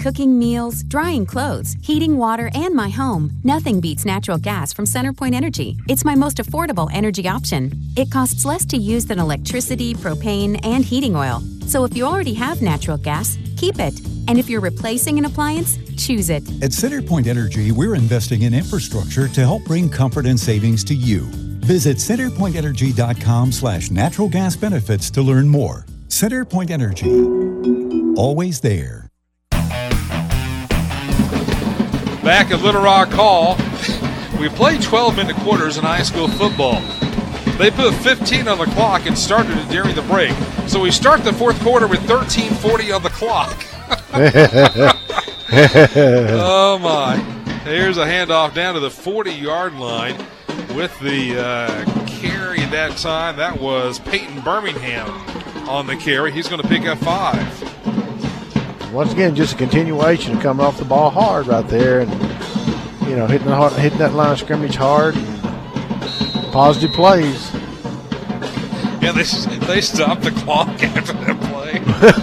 cooking meals, drying clothes, heating water, and my home, nothing beats natural gas from CenterPoint Energy. It's my most affordable energy option. It costs less to use than electricity, propane, and heating oil. So if you already have natural gas, keep it. And if you're replacing an appliance, choose it. At CenterPoint Energy, we're investing in infrastructure to help bring comfort and savings to you. Visit centerpointenergy.com/natural gas benefits to learn more. CenterPoint Energy, always there. Back at Little Rock Hall, we played 12-minute quarters in high school football. They put 15 on the clock and started it during the break. So we start the fourth quarter with 13:40 on the clock. Oh, my. Here's a handoff down to the 40-yard line with the carry that time. That was Peyton Birmingham on the carry. He's going to pick up 5. Once again, just a continuation of coming off the ball hard right there and, you know, hitting that line of scrimmage hard and positive plays. Yeah, they stopped the clock after that play.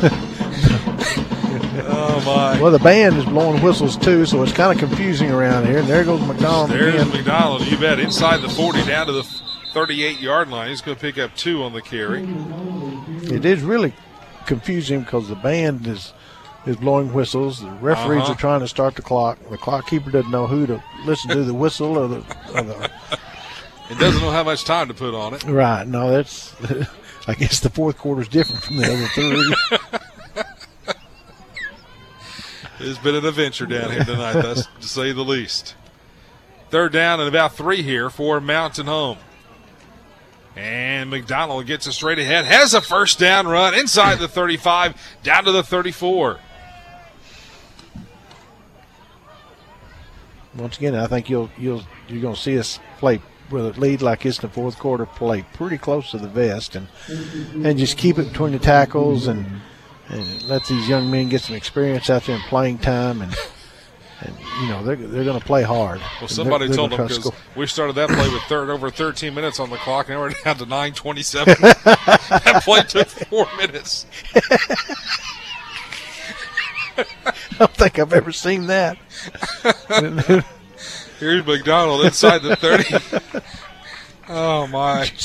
Oh, my. Well, the band is blowing whistles, too, so it's kind of confusing around here. And there goes McDonald There's again. McDonald, you bet. Inside the 40 down to the 38-yard line. He's going to pick up 2 on the carry. It is really confusing because the band is blowing whistles. The referees are trying to start the clock. The clock keeper doesn't know who to listen to, the whistle or the It doesn't know how much time to put on it. Right. No, that's I guess the fourth quarter is different from the other 3. It's been an adventure down here tonight, that's to say the least. Third down and about 3 here for Mountain Home. And McDonald gets it straight ahead, has a first down run inside the 35, down to the 34. Once again, I think you're going to see us play with a lead like this in the fourth quarter, play pretty close to the vest and just keep it between the tackles and let these young men get some experience out there in playing time and you know they're going to play hard. Well, somebody told them because we started that play with over 13 minutes on the clock, and we're down to 9:27. That play took 4 minutes. I don't think I've ever seen that. Here's McDonald inside the 30. Oh, my. We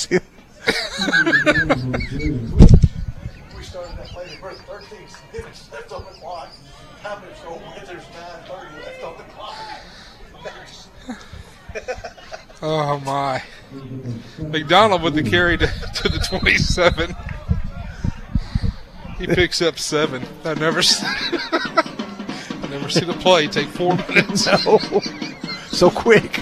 started that play with 13 minutes left on the clock. How much roll with there's 9:30 left on the clock. Oh, my. McDonald with the carry to the 27. He picks up 7. I've never seen a play take 4 minutes. No. So quick.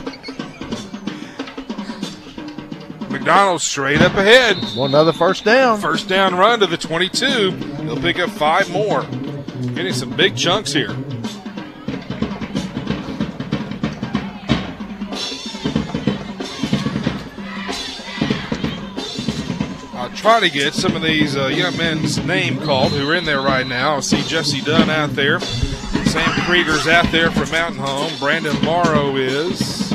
McDonald straight up ahead. Another first down. First down run to the 22. He'll pick up 5 more. Getting some big chunks here. I'll try to get some of these young men's name called who are in there right now. I see Jesse Dunn out there. Sam Krieger's out there from Mountain Home. Brandon Morrow is.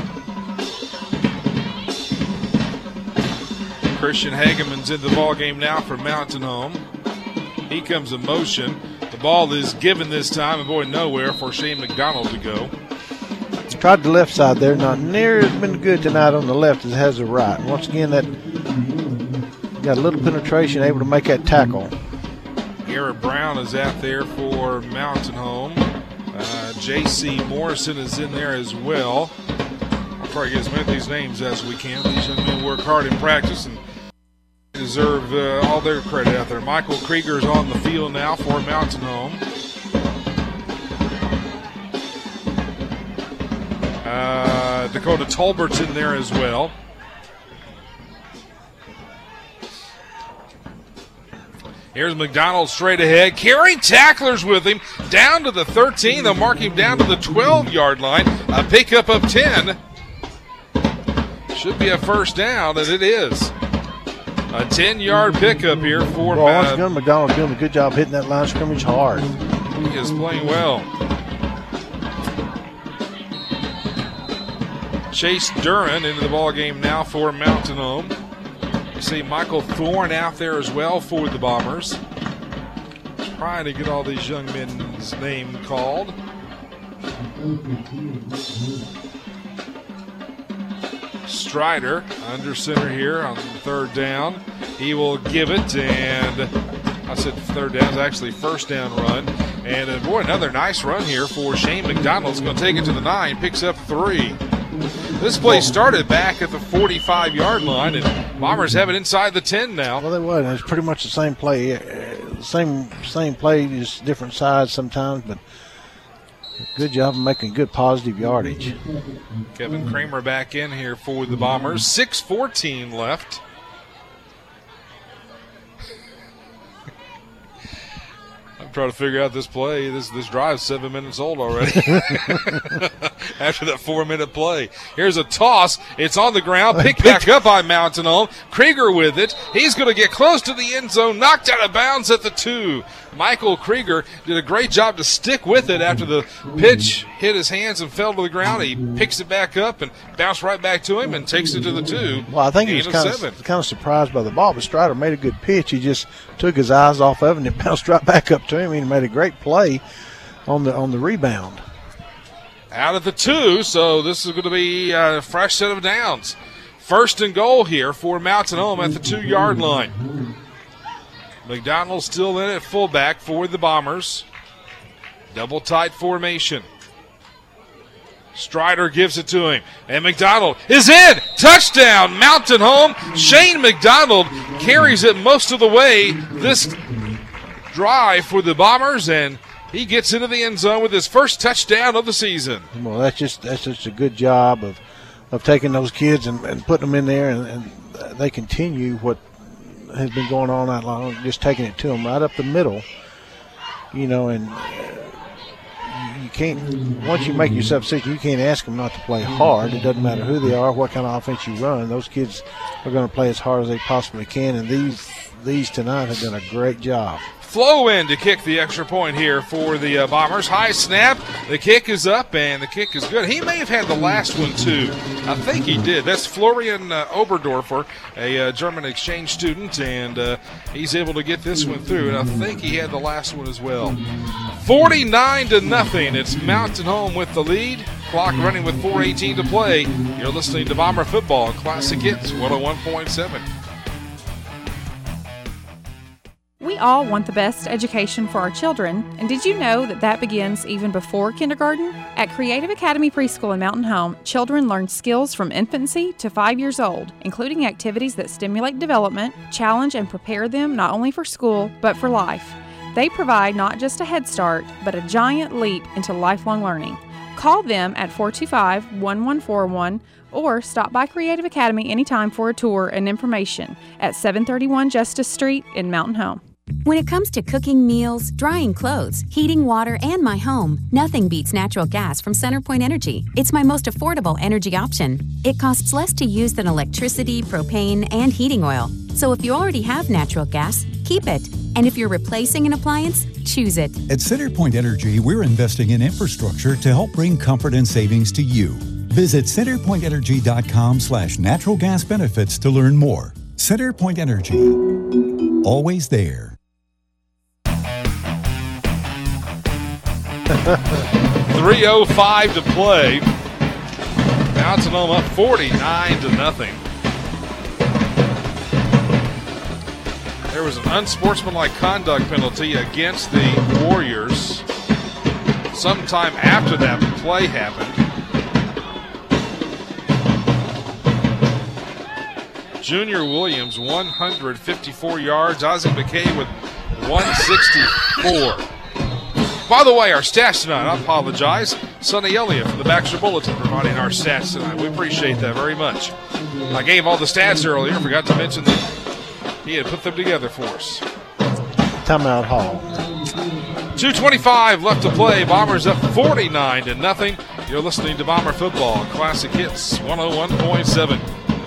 Christian Hageman's in the ball game now for Mountain Home. He comes in motion. The ball is given this time and going nowhere for Shane McDonald to go. Tried the left side there. Not near as been good tonight on the left as it has the right. Once again, that got a little penetration, able to make that tackle. Garrett Brown is out there for Mountain Home. J.C. Morrison is in there as well. I'll try to get as many of these names as we can. These young men work hard in practice and deserve all their credit out there. Michael Krieger is on the field now for Mountain Home. Dakota Tolbert's in there as well. Here's McDonald straight ahead, carrying tacklers with him down to the 13. They'll mark him down to the 12-yard line. A pickup of 10. Should be a first down, and it is. A 10-yard pickup here for once again, McDonald's doing a good job hitting that line of scrimmage hard. He is playing well. Chase Duran into the ball game now for Mountain Home. You see Michael Thorne out there as well for the Bombers. Trying to get all these young men his name called. Strider under center here on third down. He will give it, and I said third down, it's actually first down run. And boy, another nice run here for Shane McDonald. He's going to take it to the 9, picks up 3. This play started back at the 45-yard line, and Bombers have it inside the 10 now. Well, they would. It's pretty much the same play. Same play, just different sides sometimes, but good job of making good positive yardage. Kevin Kramer back in here for the Bombers. 6:14 left. I'm trying to figure out this play. This drive's 7 minutes old already. After that 4-minute play. Here's a toss. It's on the ground. Picked back up by Mountain Home. Krieger with it. He's going to get close to the end zone. Knocked out of bounds at the 2. Michael Krieger did a great job to stick with it after the pitch hit his hands and fell to the ground. He picks it back up and bounced right back to him and takes it to the 2. Well, I think he was kind of surprised by the ball, but Strider made a good pitch. He just took his eyes off of it and it bounced right back up to him. He made a great play on the rebound. Out of the 2, so this is going to be a fresh set of downs. First and goal here for Mountain Home at the 2-yard line. McDonald still in at fullback for the Bombers. Double tight formation. Strider gives it to him, and McDonald is in. Touchdown, Mountain Home. Shane McDonald carries it most of the way this drive for the Bombers, and he gets into the end zone with his first touchdown of the season. Well, that's just a good job of taking those kids and putting them in there, and they continue what has been going on that long, just taking it to them right up the middle, and you can't, once you make your substitution, you can't ask them not to play hard. It doesn't matter who they are, what kind of offense you run. Those kids are going to play as hard as they possibly can, and these tonight have done a great job. Flow in to kick the extra point here for the Bombers. High snap. The kick is up, and the kick is good. He may have had the last one, too. I think he did. That's Florian Oberdorfer, a German exchange student, and he's able to get this one through, and I think he had the last one as well. 49-0. It's Mountain Home with the lead. Clock running with 4:18 to play. You're listening to Bomber Football on Classic Hits 101.7. We all want the best education for our children, and did you know that begins even before kindergarten? At Creative Academy Preschool in Mountain Home, children learn skills from infancy to 5 years old, including activities that stimulate development, challenge and prepare them not only for school, but for life. They provide not just a head start, but a giant leap into lifelong learning. Call them at 425-1141 or stop by Creative Academy anytime for a tour and information at 731 Justice Street in Mountain Home. When it comes to cooking meals, drying clothes, heating water, and my home, nothing beats natural gas from CenterPoint Energy. It's my most affordable energy option. It costs less to use than electricity, propane, and heating oil. So if you already have natural gas, keep it. And if you're replacing an appliance, choose it. At CenterPoint Energy, we're investing in infrastructure to help bring comfort and savings to you. Visit centerpointenergy.com/natural gas benefits to learn more. CenterPoint Energy. Always there. 3:05 to play. Mountain Home up 49-0. There was an unsportsmanlike conduct penalty against the Warriors sometime after that play happened. Junior Williams, 154 yards. Ozzie McKay with 164. By the way, our stats tonight, I apologize. Sonny Elliott from the Baxter Bulletin providing our stats tonight. We appreciate that very much. I gave all the stats earlier. Forgot to mention that he had put them together for us. Timeout Hall. 2:25 left to play. Bombers up 49-0. You're listening to Bomber Football Classic Hits 101.7.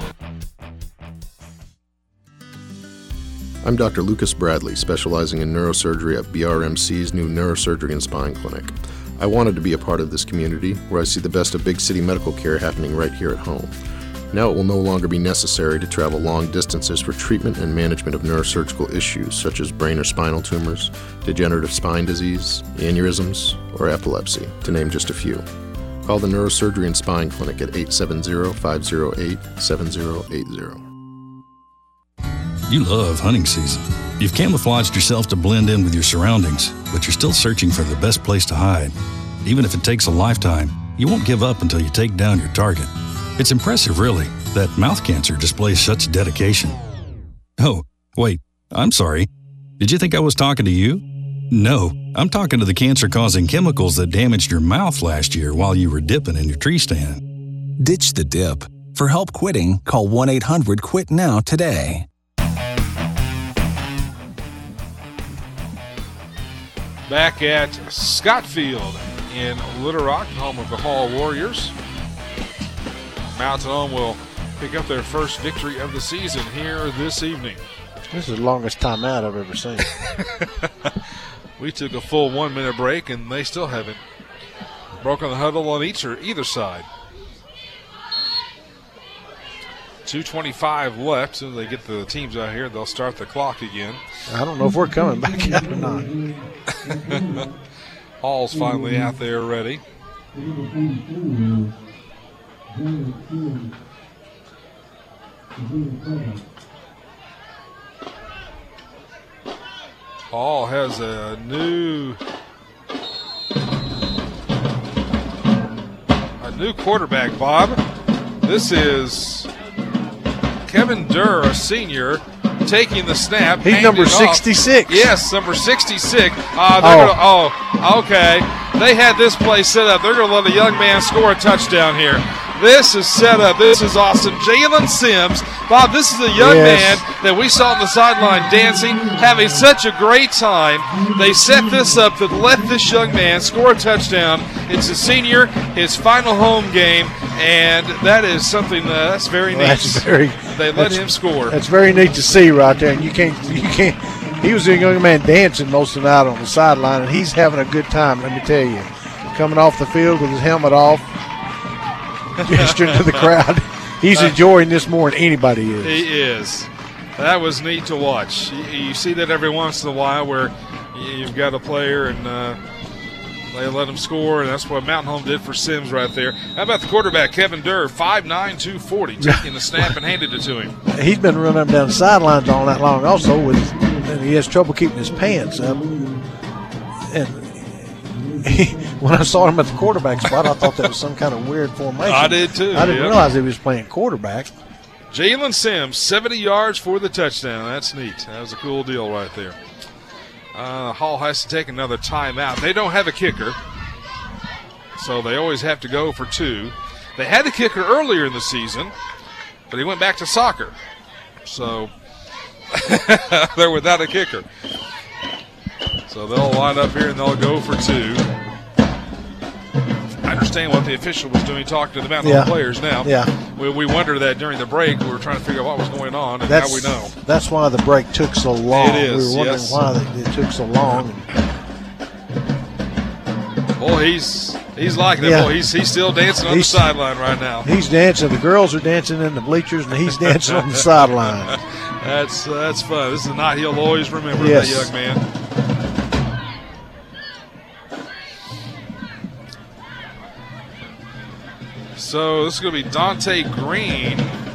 I'm Dr. Lucas Bradley, specializing in neurosurgery at BRMC's new Neurosurgery and Spine Clinic. I wanted to be a part of this community where I see the best of big city medical care happening right here at home. Now it will no longer be necessary to travel long distances for treatment and management of neurosurgical issues such as brain or spinal tumors, degenerative spine disease, aneurysms, or epilepsy, to name just a few. Call the Neurosurgery and Spine Clinic at 870-508-7080. You love hunting season. You've camouflaged yourself to blend in with your surroundings, but you're still searching for the best place to hide. Even if it takes a lifetime, you won't give up until you take down your target. It's impressive, really, that mouth cancer displays such dedication. Oh, wait, I'm sorry. Did you think I was talking to you? No, I'm talking to the cancer-causing chemicals that damaged your mouth last year while you were dipping in your tree stand. Ditch the dip. For help quitting, call 1-800-QUIT-NOW today. Back at Scott Field in Little Rock, home of the Hall Warriors. Mountain Home will pick up their first victory of the season here this evening. This is the longest timeout I've ever seen. We took a full 1 minute break and they still haven't broken the huddle on either side. 2:25 left. As soon as they get the teams out here, they'll start the clock again. I don't know if we're coming back out or not. Hall's finally out there ready. Hall has a new quarterback, Bob. This is Kevin Durr, a senior, taking the snap. He's number 66. Yes, number 66. Okay. They had this play set up. They're going to let a young man score a touchdown here. This is set up. This is awesome. Jalen Sims. Bob, this is a young man that we saw on the sideline dancing, having such a great time. They set this up to let this young man score a touchdown. It's a senior, his final home game, and that is something that's very neat. They let him score. That's very neat to see right there. And you can't. He was a young man dancing most of the night on the sideline, and he's having a good time, let me tell you. Coming off the field with his helmet off, gesturing to the crowd. He's enjoying this more than anybody is. He is. That was neat to watch. You see that every once in a while where you've got a player and they let him score, and that's what Mountain Home did for Sims right there. How about the quarterback, Kevin Durr, 5'9", 240, taking the snap and handed it to him. He's been running up and down the sidelines all that long also, and he has trouble keeping his pants up. And when I saw him at the quarterback spot, I thought that was some kind of weird formation. I did too. I didn't realize he was playing quarterback. Jalen Sims, 70 yards for the touchdown. That's neat. That was a cool deal right there. Hall has to take another timeout. They don't have a kicker, so they always have to go for two. They had the kicker earlier in the season, but he went back to soccer. So they're without a kicker. So they'll line up here and they'll go for two. I understand what the official was doing, talking to the Mountain Home players now. Yeah. We wondered that during the break. We were trying to figure out what was going on, and now we know. That's why the break took so long. It is, we were wondering why it took so long. Boy, he's liking it. Yeah. Boy, he's still dancing on the sideline right now. He's dancing. The girls are dancing in the bleachers, and he's dancing on the sideline. That's fun. This is a night he'll always remember, that young man. So this is going to be Dante Green.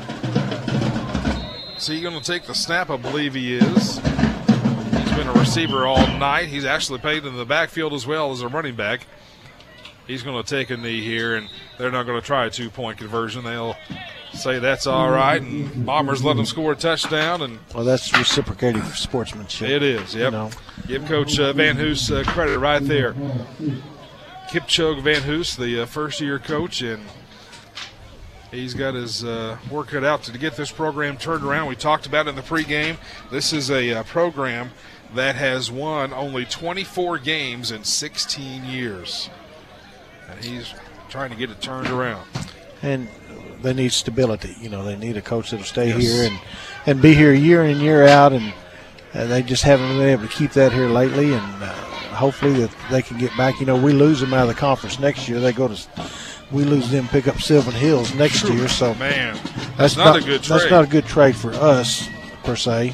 Is he going to take the snap? I believe he is. He's been a receiver all night. He's actually played in the backfield as well as a running back. He's going to take a knee here, and they're not going to try a two-point conversion. They'll say that's all right, and Bombers let them score a touchdown. And well, that's reciprocating sportsmanship. It is, yep. You know. Give Coach Van Hoos credit right there. Kipchoge Van Hoos, the first-year coach, and he's got his work cut out to get this program turned around. We talked about it in the pregame. This is a program that has won only 24 games in 16 years. And he's trying to get it turned around. And they need stability. You know, they need a coach that will stay here and be here year in and year out. And they just haven't been able to keep that here lately. And hopefully that they can get back. You know, we lose them out of the conference next year. They go to we lose them, pick up Sylvan Hills next year. So man, that's not a good trade. That's not a good trade for us per se.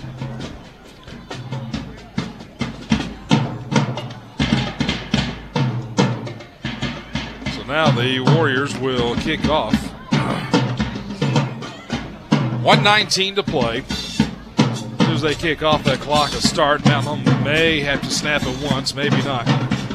So now the Warriors will kick off. 1:19 to play. As soon as they kick off, that clock will start. Mountain Home may have to snap it once, maybe not.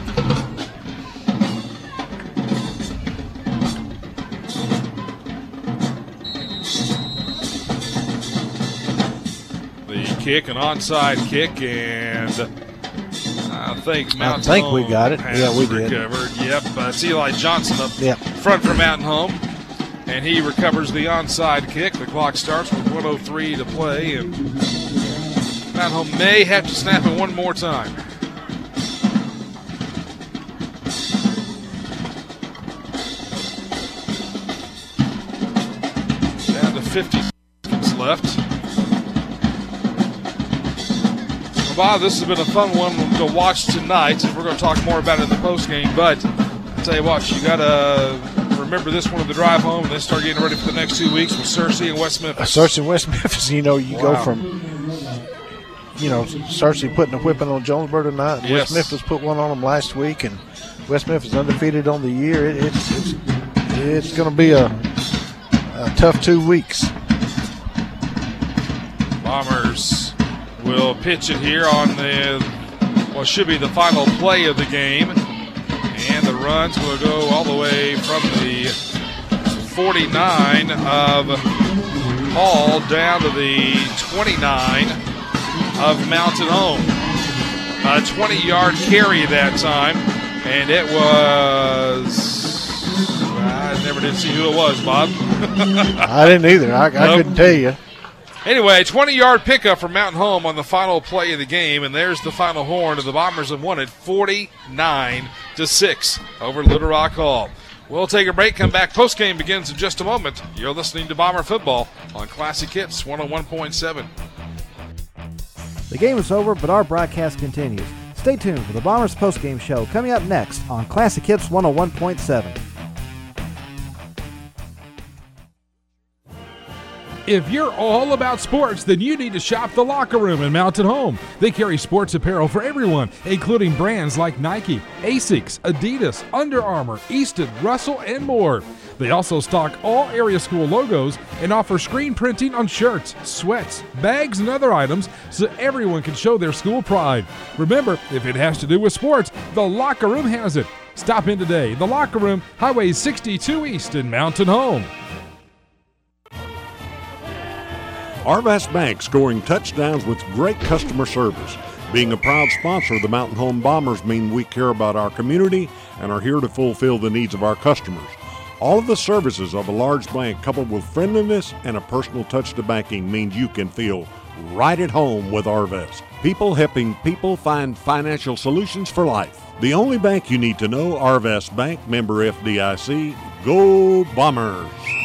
Kick, an onside kick, and I think Mountain Home we got it. Yeah, we did. Recovered. Yep, it's Eli Johnson up yep. front for Mountain Home, and he recovers the onside kick. The clock starts with 1:03 to play, and Mountain Home may have to snap it one more time. Down to 50 seconds left. Bob, this has been a fun one to watch tonight. We're going to talk more about it in the postgame, but I'll tell you what, you got to remember this one of the drive home and then start getting ready for the next 2 weeks with Searcy and West Memphis. Searcy and West Memphis, you go from, Searcy putting a whipping on Jonesboro tonight. Yes. West Memphis put one on them last week, and West Memphis undefeated on the year. It's going to be a tough 2 weeks. Bombers will pitch it here on what should be the final play of the game. And the runs will go all the way from the 49 of Hall down to the 29 of Mountain Home. A 20-yard carry that time. And it was... I never did see who it was, Bob. I didn't either. I couldn't tell you. Anyway, 20-yard pickup for Mountain Home on the final play of the game, and there's the final horn, and the Bombers have won it 49-6 over Little Rock Hall. We'll take a break, come back. Postgame begins in just a moment. You're listening to Bomber Football on Classic Hits 101.7. The game is over, but our broadcast continues. Stay tuned for the Bombers postgame show coming up next on Classic Hits 101.7. If you're all about sports, then you need to shop The Locker Room in Mountain Home. They carry sports apparel for everyone, including brands like Nike, Asics, Adidas, Under Armour, Easton, Russell, and more. They also stock all area school logos and offer screen printing on shirts, sweats, bags, and other items so everyone can show their school pride. Remember, if it has to do with sports, The Locker Room has it. Stop in today. The Locker Room, Highway 62 East in Mountain Home. Arvast Bank scoring touchdowns with great customer service. Being a proud sponsor of the Mountain Home Bombers means we care about our community and are here to fulfill the needs of our customers. All of the services of a large bank coupled with friendliness and a personal touch to banking means you can feel right at home with Arvast. People helping people find financial solutions for life. The only bank you need to know, Arvast Bank, member FDIC. Go Bombers!